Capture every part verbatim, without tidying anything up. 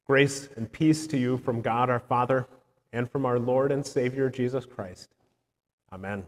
Grace and peace to you from God our Father and from our Lord and Savior Jesus Christ. Amen.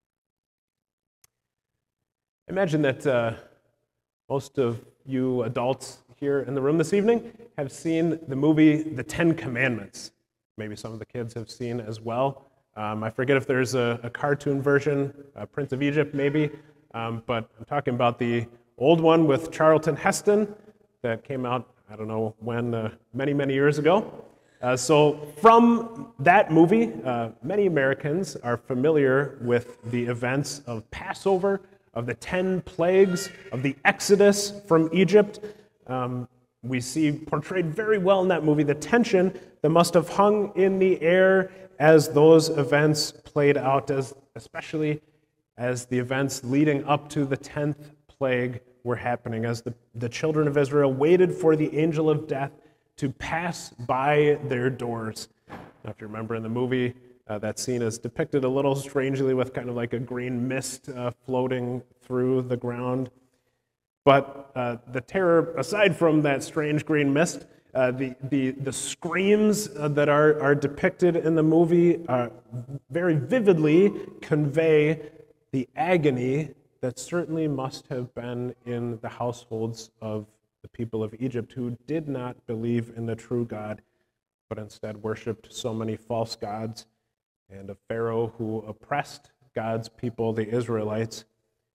Imagine that uh, most of you adults here in the room this evening have seen the movie The Ten Commandments. Maybe some of the kids have seen as well. Um, I forget if there's a, a cartoon version, uh, Prince of Egypt maybe, um, but I'm talking about the old one with Charlton Heston that came out, I don't know when, uh, many, many years ago. Uh, so from that movie, uh, many Americans are familiar with the events of Passover, of the ten plagues, of the Exodus from Egypt. Um, we see portrayed very well in that movie the tension that must have hung in the air as those events played out, as especially as the events leading up to the tenth plague were happening, as the, the children of Israel waited for the angel of death to pass by their doors. Now, if you remember in the movie, uh, that scene is depicted a little strangely with kind of like a green mist uh, floating through the ground. But uh, the terror, aside from that strange green mist, uh, the, the, the screams uh, that are, are depicted in the movie uh, very vividly convey the agony that certainly must have been in the households of the people of Egypt who did not believe in the true God, but instead worshipped so many false gods, and a Pharaoh who oppressed God's people, the Israelites,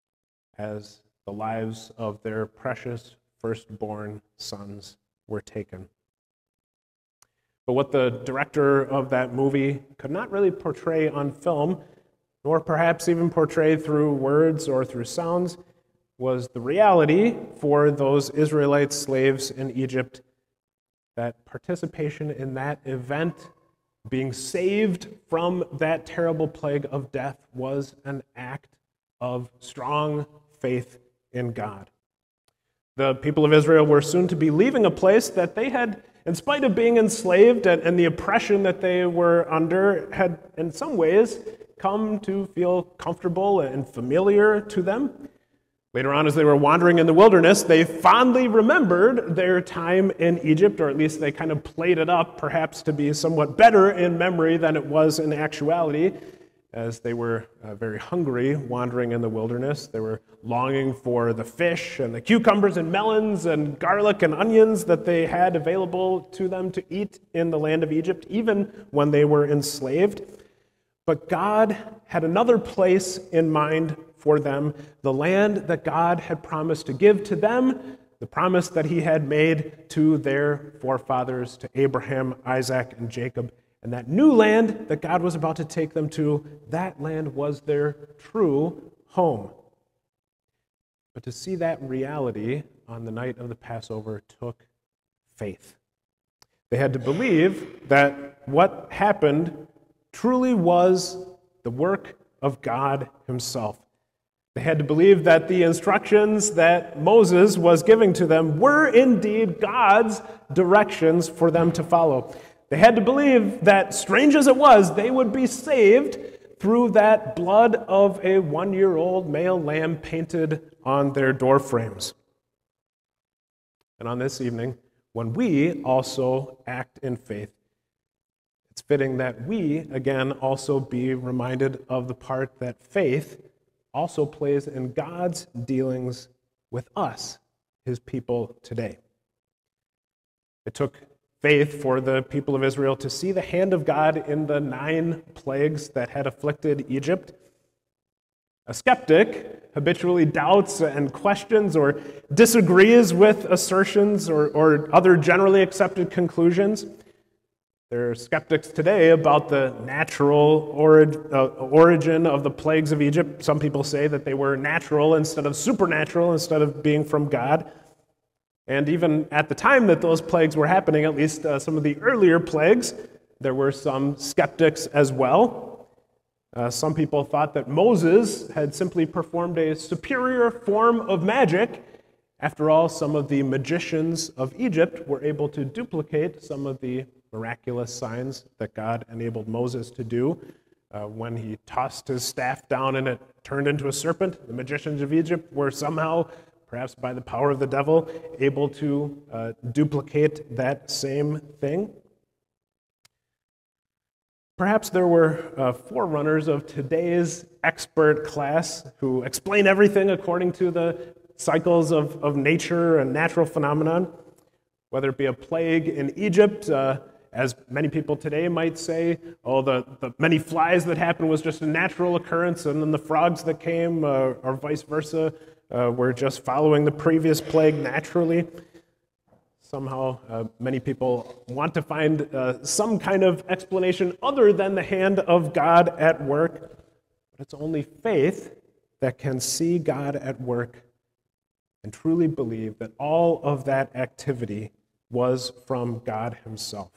as the lives of their precious firstborn sons were taken. But what the director of that movie could not really portray on film, nor perhaps even portray through words or through sounds, was the reality for those Israelite slaves in Egypt that participation in that event, being saved from that terrible plague of death, was an act of strong faith in God. The people of Israel were soon to be leaving a place that they had, in spite of being enslaved and, and the oppression that they were under, had in some ways come to feel comfortable and familiar to them. Later on, as they were wandering in the wilderness, they fondly remembered their time in Egypt, or at least they kind of played it up, perhaps to be somewhat better in memory than it was in actuality, as they were uh, very hungry wandering in the wilderness. They were longing for the fish and the cucumbers and melons and garlic and onions that they had available to them to eat in the land of Egypt, even when they were enslaved. But God had another place in mind for them, the land that God had promised to give to them, the promise that he had made to their forefathers, to Abraham, Isaac, and Jacob. And that new land that God was about to take them to, that land was their true home. But to see that reality on the night of the Passover took faith. They had to believe that what happened truly was the work of God himself. They had to believe that the instructions that Moses was giving to them were indeed God's directions for them to follow. They had to believe that, strange as it was, they would be saved through that blood of a one-year-old male lamb painted on their door frames. And on this evening, when we also act in faith, it's fitting that we, again, also be reminded of the part that faith also plays in God's dealings with us, his people today. It took faith for the people of Israel to see the hand of God in the nine plagues that had afflicted Egypt. A skeptic habitually doubts and questions or disagrees with assertions or, or other generally accepted conclusions. There are skeptics today about the natural orig- uh, origin of the plagues of Egypt. Some people say that they were natural instead of supernatural, instead of being from God. And even at the time that those plagues were happening, at least uh, some of the earlier plagues, there were some skeptics as well. Uh, some people thought that Moses had simply performed a superior form of magic. After all, some of the magicians of Egypt were able to duplicate some of the miraculous signs that God enabled Moses to do. Uh, when he tossed his staff down and it turned into a serpent, the magicians of Egypt were somehow perhaps by the power of the devil, able to uh, duplicate that same thing. Perhaps there were uh, forerunners of today's expert class who explain everything according to the cycles of, of nature and natural phenomenon, whether it be a plague in Egypt, uh, as many people today might say, oh, the, the many flies that happened was just a natural occurrence, and then the frogs that came, uh, or vice versa, uh, were just following the previous plague naturally. Somehow, uh, many people want to find uh, some kind of explanation other than the hand of God at work. But it's only faith that can see God at work and truly believe that all of that activity was from God himself.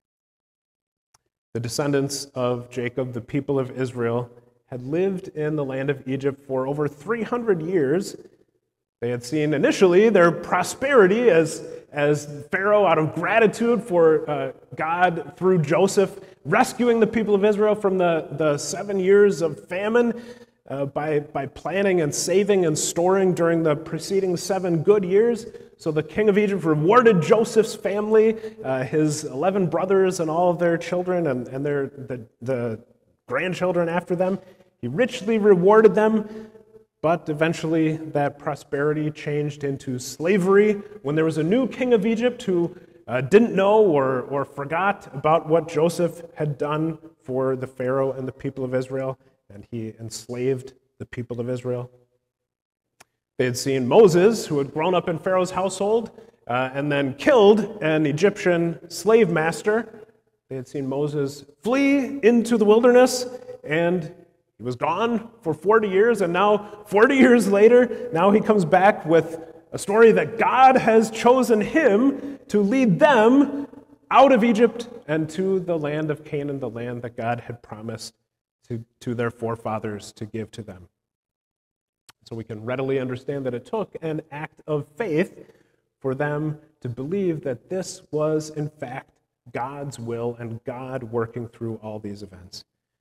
The descendants of Jacob, the people of Israel, had lived in the land of Egypt for over three hundred years. They had seen initially their prosperity as, as Pharaoh, out of gratitude for uh, God through Joseph, rescuing the people of Israel from the, the seven years of famine uh, by, by planning and saving and storing during the preceding seven good years. So the king of Egypt rewarded Joseph's family, uh, his eleven brothers and all of their children and, and their the, the grandchildren after them. He richly rewarded them. But eventually that prosperity changed into slavery when there was a new king of Egypt who uh, didn't know or, or forgot about what Joseph had done for the Pharaoh and the people of Israel, and he enslaved the people of Israel. They had seen Moses, who had grown up in Pharaoh's household, uh, and then killed an Egyptian slave master. They had seen Moses flee into the wilderness, and he was gone for forty years, and now, forty years later, now he comes back with a story that God has chosen him to lead them out of Egypt and to the land of Canaan, the land that God had promised to, to their forefathers to give to them. So we can readily understand that it took an act of faith for them to believe that this was, in fact, God's will and God working through all these events.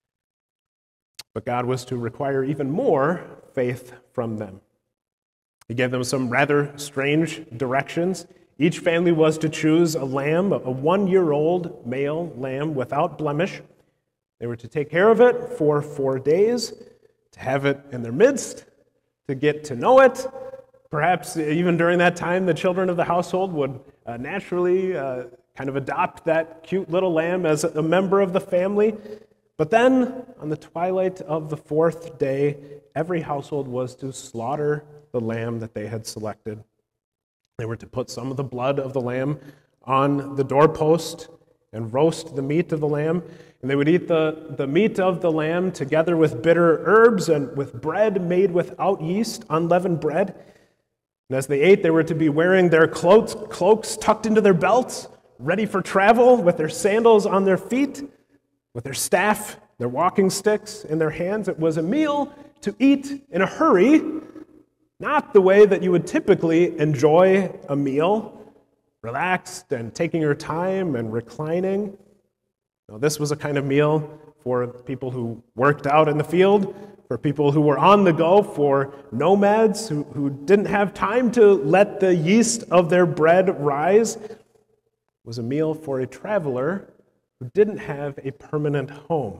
But God was to require even more faith from them. He gave them some rather strange directions. Each family was to choose a lamb, a one-year-old male lamb without blemish. They were to take care of it for four days, to have it in their midst, to get to know it. Perhaps even during that time, the children of the household would uh, naturally uh, kind of adopt that cute little lamb as a member of the family. But then, on the twilight of the fourth day, every household was to slaughter the lamb that they had selected. They were to put some of the blood of the lamb on the doorpost and roast the meat of the lamb. And they would eat the, the meat of the lamb together with bitter herbs and with bread made without yeast, unleavened bread. And as they ate, they were to be wearing their cloaks, cloaks tucked into their belts, ready for travel, with their sandals on their feet, with their staff, their walking sticks in their hands. It was a meal to eat in a hurry, not the way that you would typically enjoy a meal, relaxed and taking your time and reclining. Now, this was a kind of meal for people who worked out in the field, for people who were on the go, for nomads who, who didn't have time to let the yeast of their bread rise. It was a meal for a traveler who didn't have a permanent home.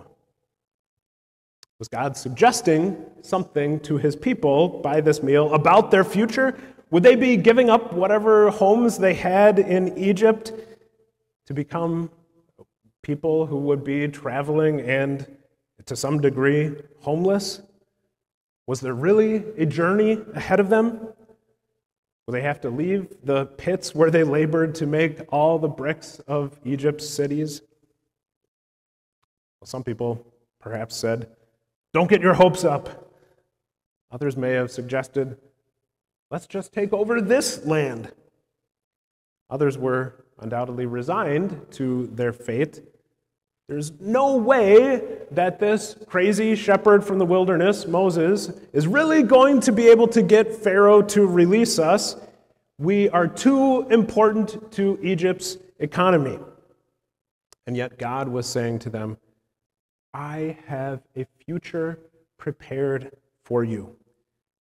Was God suggesting something to his people by this meal about their future? Would they be giving up whatever homes they had in Egypt to become people who would be traveling and, to some degree, homeless? Was there really a journey ahead of them? Will they have to leave the pits where they labored to make all the bricks of Egypt's cities? Well, some people perhaps said, "Don't get your hopes up." Others may have suggested, "Let's just take over this land." Others were undoubtedly resigned to their fate. There's no way that this crazy shepherd from the wilderness, Moses, is really going to be able to get Pharaoh to release us. We are too important to Egypt's economy. And yet God was saying to them, "I have a future prepared for you.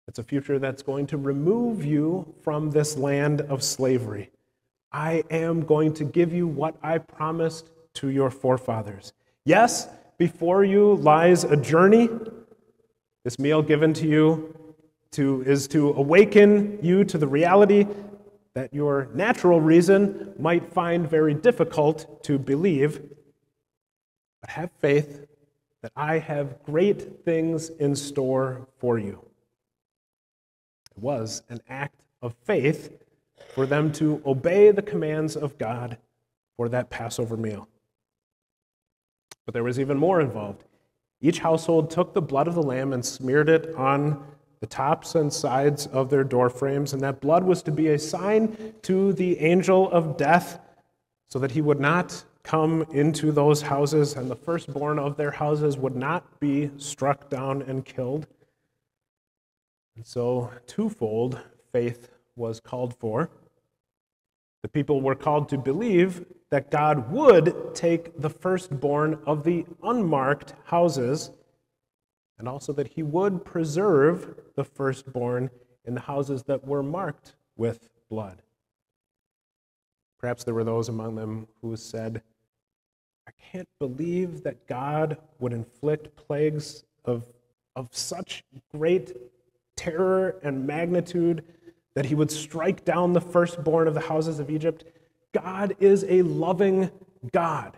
It's a future that's going to remove you from this land of slavery. I am going to give you what I promised to your forefathers. Yes, before you lies a journey. This meal given to you to, is to awaken you to the reality that your natural reason might find very difficult to believe. But have faith that I have great things in store for you. It was an act of faith for them to obey the commands of God for that Passover meal. But there was even more involved. Each household took the blood of the lamb and smeared it on the tops and sides of their door frames, and that blood was to be a sign to the angel of death so that he would not come into those houses, and the firstborn of their houses would not be struck down and killed. And so twofold faith was called for. The people were called to believe that God would take the firstborn of the unmarked houses, and also that he would preserve the firstborn in the houses that were marked with blood. Perhaps there were those among them who said, I can't believe that God would inflict plagues of, of such great terror and magnitude that he would strike down the firstborn of the houses of Egypt. God is a loving God.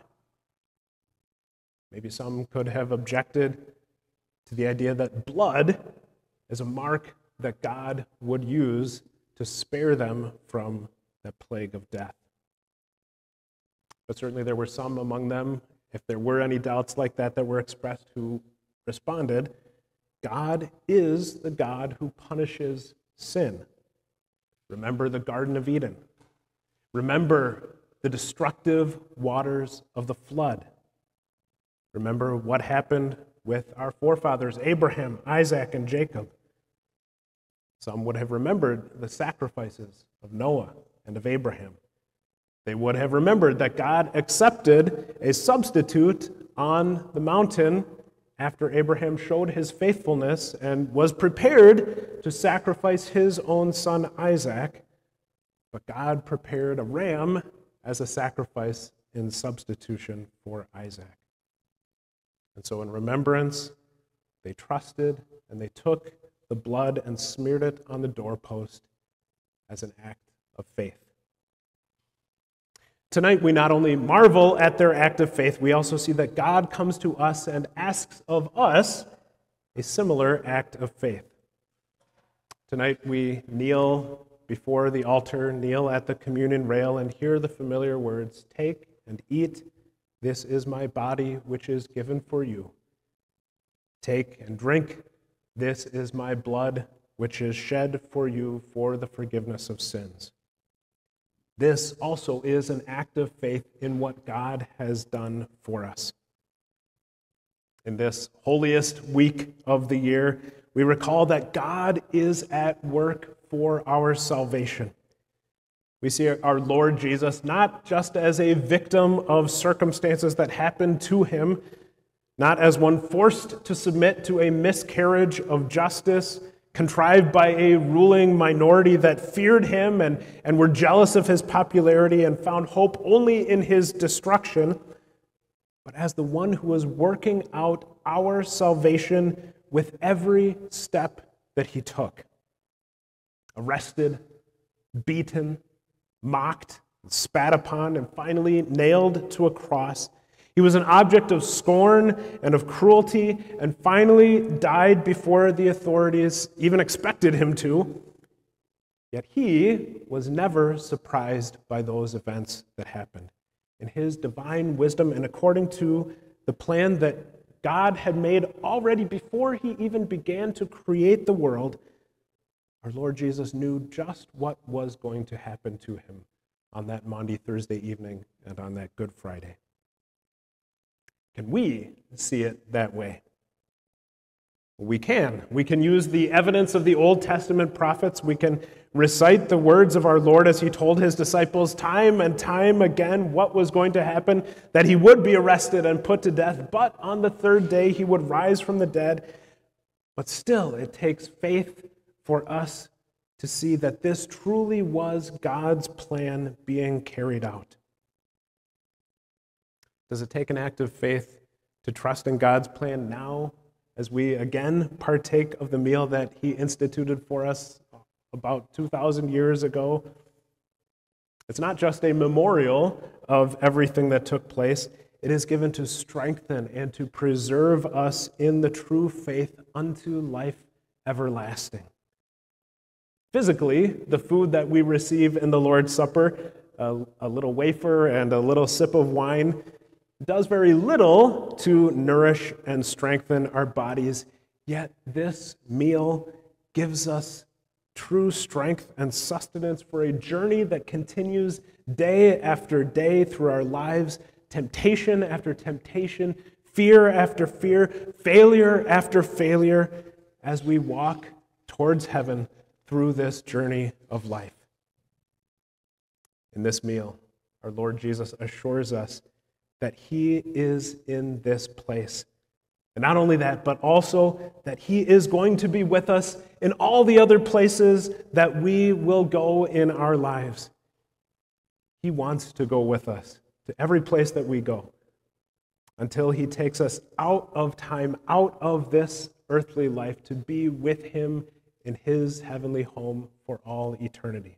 Maybe some could have objected to the idea that blood is a mark that God would use to spare them from that plague of death. But certainly there were some among them, if there were any doubts like that that were expressed, who responded, God is the God who punishes sin. Remember the Garden of Eden. Remember the destructive waters of the flood. Remember what happened with our forefathers, Abraham, Isaac, and Jacob. Some would have remembered the sacrifices of Noah and of Abraham. They would have remembered that God accepted a substitute on the mountain after Abraham showed his faithfulness and was prepared to sacrifice his own son Isaac. But God prepared a ram as a sacrifice in substitution for Isaac. And so in remembrance, they trusted and they took the blood and smeared it on the doorpost as an act of faith. Tonight, we not only marvel at their act of faith, we also see that God comes to us and asks of us a similar act of faith. Tonight, we kneel before the altar, kneel at the communion rail, and hear the familiar words, "Take and eat. This is my body, which is given for you. Take and drink. This is my blood, which is shed for you for the forgiveness of sins." This also is an act of faith in what God has done for us. In this holiest week of the year, we recall that God is at work for our salvation. We see our Lord Jesus not just as a victim of circumstances that happened to him, not as one forced to submit to a miscarriage of justice contrived by a ruling minority that feared him and, and were jealous of his popularity and found hope only in his destruction, but as the one who was working out our salvation with every step that he took. Arrested, beaten, mocked, spat upon, and finally nailed to a cross. He was an object of scorn and of cruelty, and finally died before the authorities even expected him to. Yet he was never surprised by those events that happened. In his divine wisdom and according to the plan that God had made already before he even began to create the world, our Lord Jesus knew just what was going to happen to him on that Maundy Thursday evening and on that Good Friday. Can we see it that way? We can. We can use the evidence of the Old Testament prophets. We can recite the words of our Lord as he told his disciples time and time again what was going to happen, that he would be arrested and put to death, but on the third day he would rise from the dead. But still, it takes faith for us to see that this truly was God's plan being carried out. Does it take an act of faith to trust in God's plan now as we again partake of the meal that he instituted for us about two thousand years ago? It's not just a memorial of everything that took place. It is given to strengthen and to preserve us in the true faith unto life everlasting. Physically, the food that we receive in the Lord's Supper, a, a little wafer and a little sip of wine, does very little to nourish and strengthen our bodies, yet this meal gives us true strength and sustenance for a journey that continues day after day through our lives, temptation after temptation, fear after fear, failure after failure, as we walk towards heaven through this journey of life. In this meal, our Lord Jesus assures us that he is in this place. And not only that, but also that he is going to be with us in all the other places that we will go in our lives. He wants to go with us to every place that we go until he takes us out of time, out of this earthly life, to be with him in his heavenly home for all eternity.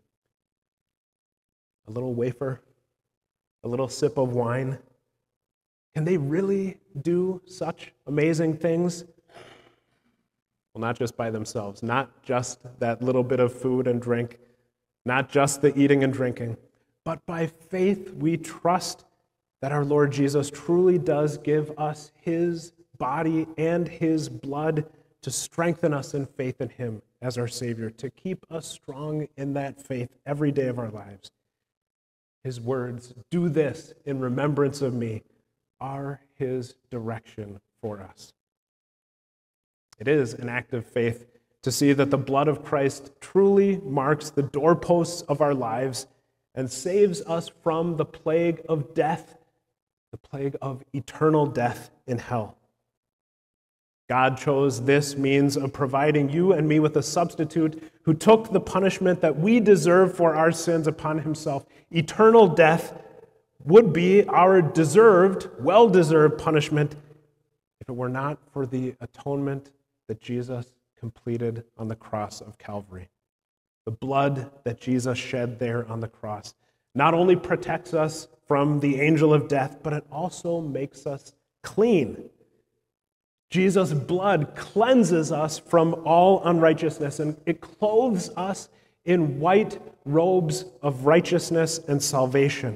A little wafer, a little sip of wine, can they really do such amazing things? Well, not just by themselves, not just that little bit of food and drink, not just the eating and drinking, but by faith we trust that our Lord Jesus truly does give us his body and his blood to strengthen us in faith in him as our Savior, to keep us strong in that faith every day of our lives. His words, "Do this in remembrance of me," are his direction for us. It is an act of faith to see that the blood of Christ truly marks the doorposts of our lives and saves us from the plague of death, the plague of eternal death in hell. God chose this means of providing you and me with a substitute who took the punishment that we deserve for our sins upon himself. Eternal death would be our deserved, well-deserved punishment if it were not for the atonement that Jesus completed on the cross of Calvary. The blood that Jesus shed there on the cross not only protects us from the angel of death, but it also makes us clean. Jesus' blood cleanses us from all unrighteousness, and it clothes us in white robes of righteousness and salvation.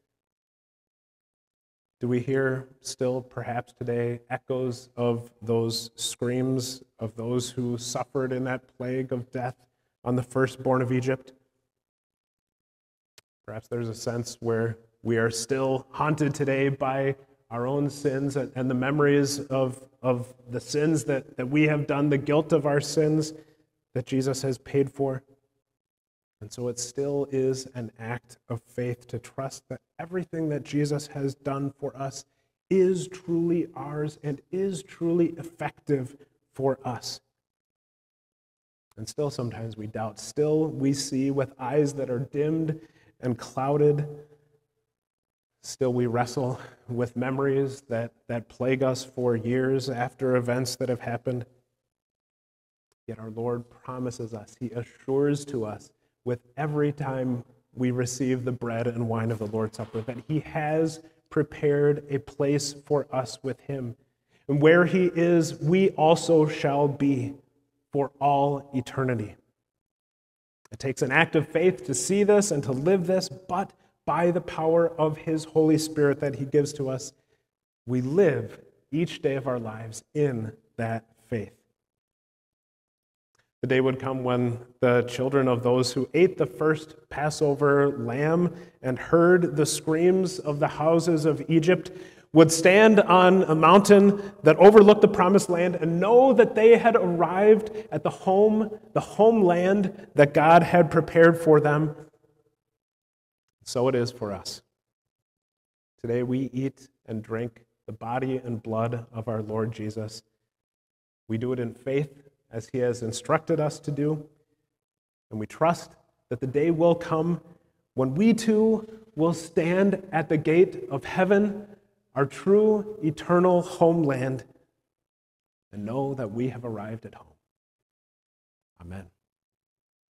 Do we hear still, perhaps today, echoes of those screams of those who suffered in that plague of death on the firstborn of Egypt? Perhaps there's a sense where we are still haunted today by our own sins and the memories of, of the sins that, that we have done, the guilt of our sins that Jesus has paid for. And so it still is an act of faith to trust that everything that Jesus has done for us is truly ours and is truly effective for us. And still sometimes we doubt. Still we see with eyes that are dimmed and clouded. Still we wrestle with memories that, that plague us for years after events that have happened. Yet our Lord promises us, he assures to us with every time we receive the bread and wine of the Lord's Supper, that he has prepared a place for us with him. And where he is, we also shall be for all eternity. It takes an act of faith to see this and to live this, but by the power of his Holy Spirit that he gives to us, we live each day of our lives in that faith. The day would come when the children of those who ate the first Passover lamb and heard the screams of the houses of Egypt would stand on a mountain that overlooked the promised land and know that they had arrived at the home, the homeland that God had prepared for them. So it is for us. Today we eat and drink the body and blood of our Lord Jesus. We do it in faith, as he has instructed us to do, And we trust that the day will come when we too will stand at the gate of heaven, our true eternal homeland, and know that we have arrived at home. Amen.